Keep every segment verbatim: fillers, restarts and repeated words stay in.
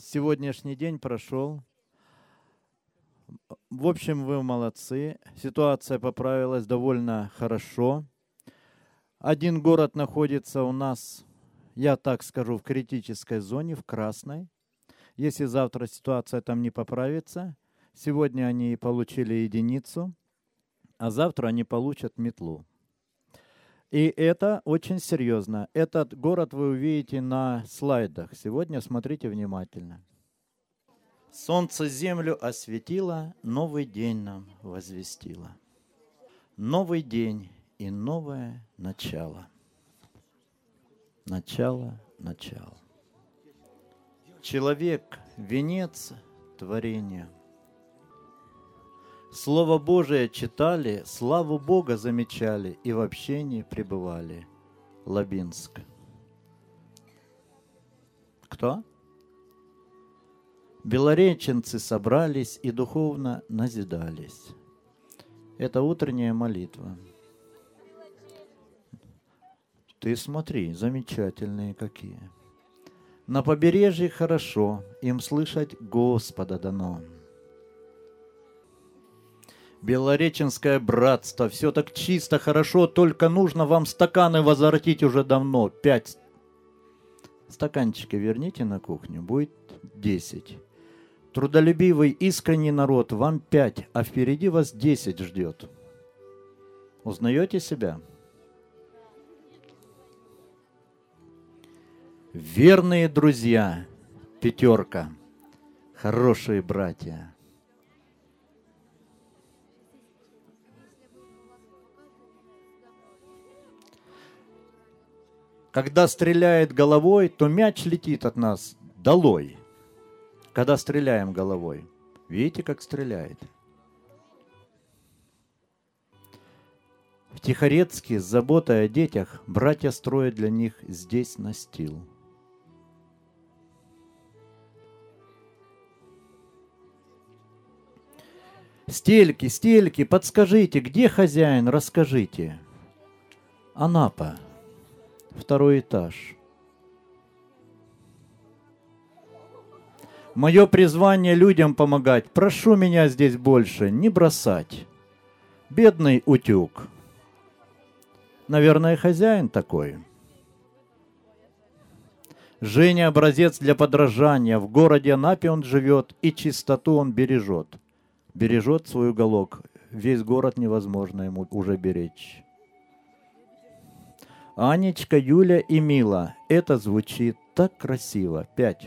Сегодняшний день прошел. В общем, вы молодцы. Ситуация поправилась довольно хорошо. Один город находится у нас, я так скажу, в критической зоне, в красной. Если завтра ситуация там не поправится, сегодня они получили единицу, а завтра они получат метлу. И это очень серьезно. Этот город вы увидите на слайдах. Сегодня смотрите внимательно. Солнце землю осветило, новый день нам возвестило. Новый день и новое начало. Начало, начало. Человек – венец творения. Слово Божие читали, славу Бога замечали и в общении пребывали. Лабинск. Кто? Белореченцы собрались и духовно назидались. Это утренняя молитва. Ты смотри, замечательные какие. На побережье хорошо, им слышать Господа дано. Белореченское братство, все так чисто, хорошо, только нужно вам стаканы возвратить уже давно. Пять. Стаканчики верните на кухню, будет десять. Трудолюбивый, искренний народ, вам пять, а впереди вас десять ждет. Узнаете себя? Верные друзья, пятерка, хорошие братья. Когда стреляет головой, то мяч летит от нас долой. Когда стреляем головой. Видите, как стреляет? В Тихорецке с заботой о детях братья строят для них здесь настил. Стельки, стельки, подскажите, где хозяин, расскажите. Анапа, второй этаж. Мое призвание людям помогать. Прошу меня здесь больше не бросать. Бедный утюг. Наверное, хозяин такой. Женя образец для подражания. В городе Анапе он живет, и чистоту он бережет. Бережет свой уголок. Весь город невозможно ему уже беречь. Анечка, Юля и Мила. Это звучит так красиво. Пять.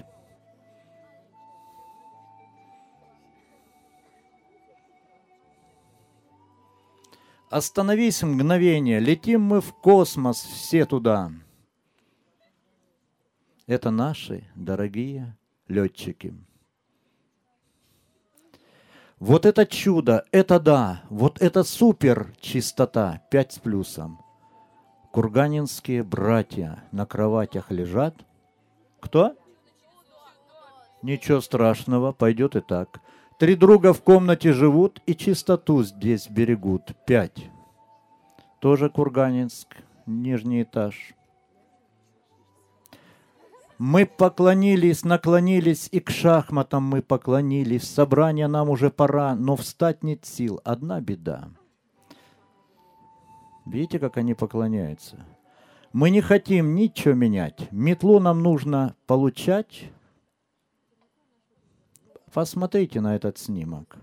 Остановись мгновение, летим мы в космос, все туда. Это наши дорогие летчики. Вот это чудо, это да, вот это супер чистота, пять с плюсом. Курганинские братья на кроватях лежат. Кто? Ничего страшного, пойдет и так. Три друга в комнате живут и чистоту здесь берегут. Пять. Тоже Курганинск, нижний этаж. Мы поклонились, наклонились, и к шахматам мы поклонились. Собрание нам уже пора, но встать нет сил. Одна беда. Видите, как они поклоняются? Мы не хотим ничего менять. Метлу нам нужно получать. Посмотрите на этот снимок.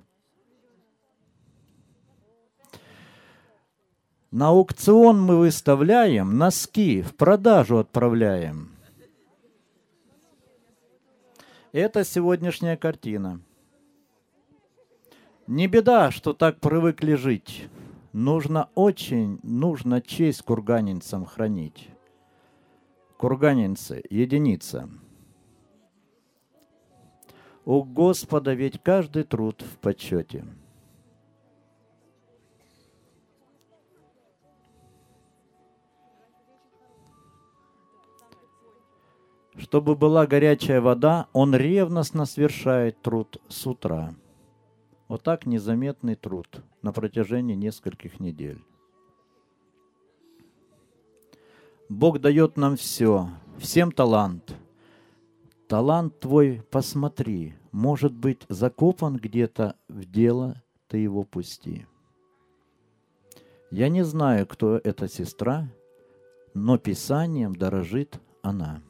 На аукцион мы выставляем, носки в продажу отправляем. Это сегодняшняя картина. Не беда, что так привыкли жить. Нужно очень, нужно честь курганинцам хранить. Курганинцы, единица. У Господа ведь каждый труд в почете. Чтобы была горячая вода, он ревностно совершает труд с утра. Вот так незаметный труд на протяжении нескольких недель. Бог дает нам все, всем талант. Талант твой, посмотри, может быть, закопан где-то в дело, ты его пусти. Я не знаю, кто эта сестра, но Писанием дорожит она.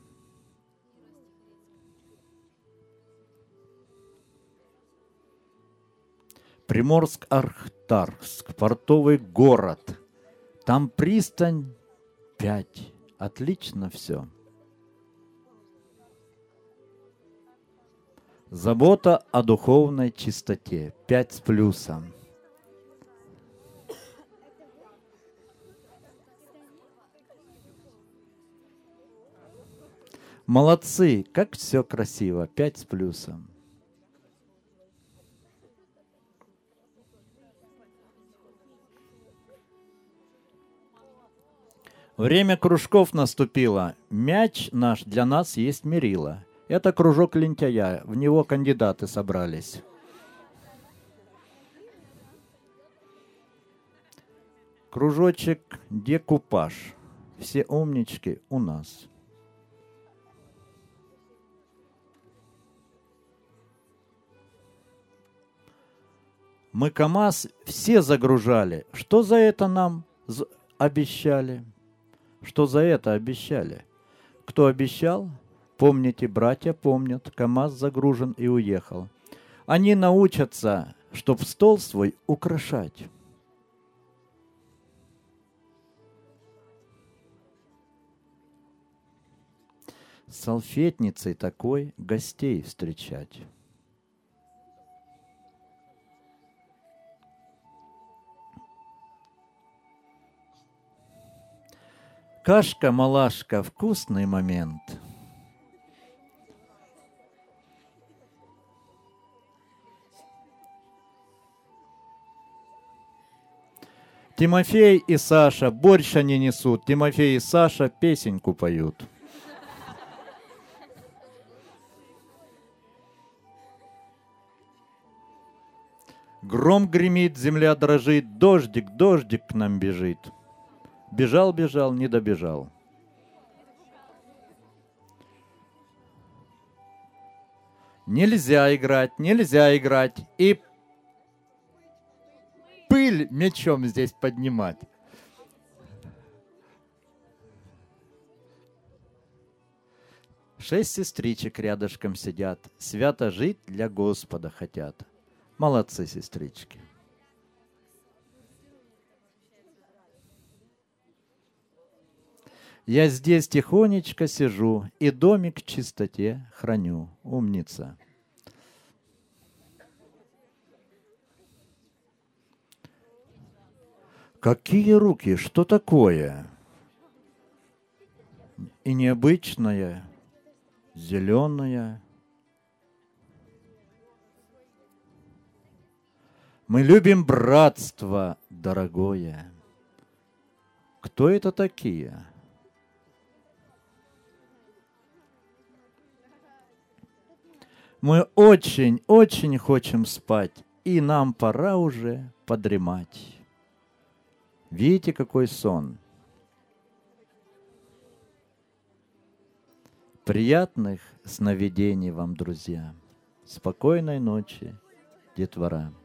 Приморск-Ахтарск, портовый город. Там пристань пять. Отлично все. Забота о духовной чистоте. Пять с плюсом. Молодцы, как все красиво. Пять с плюсом. Время кружков наступило. Мяч наш для нас есть мерило. Это кружок лентяя. В него кандидаты собрались. Кружочек декупаж. Все умнички у нас. Мы КамАЗ все загружали. Что за это нам обещали? Что за это обещали? Кто обещал? Помните, братья помнят, КамАЗ загружен и уехал. Они научатся, чтоб стол свой украшать. Салфетницей такой гостей встречать. Кашка-малашка, вкусный момент. Тимофей и Саша борщ они несут. Тимофей и Саша песенку поют. Гром гремит, земля дрожит, дождик, дождик к нам бежит. Бежал, бежал, не добежал. Нельзя играть, нельзя играть. И пыль мечом здесь поднимать. Шесть сестричек рядышком сидят. Свято жить для Господа хотят. Молодцы, сестрички. Я здесь тихонечко сижу и домик в чистоте храню. Умница. Какие руки? Что такое? И необычное, зеленое. Мы любим братство дорогое. Кто это такие? Мы очень-очень хотим спать, и нам пора уже подремать. Видите, какой сон? Приятных сновидений вам, друзья. Спокойной ночи, детвора.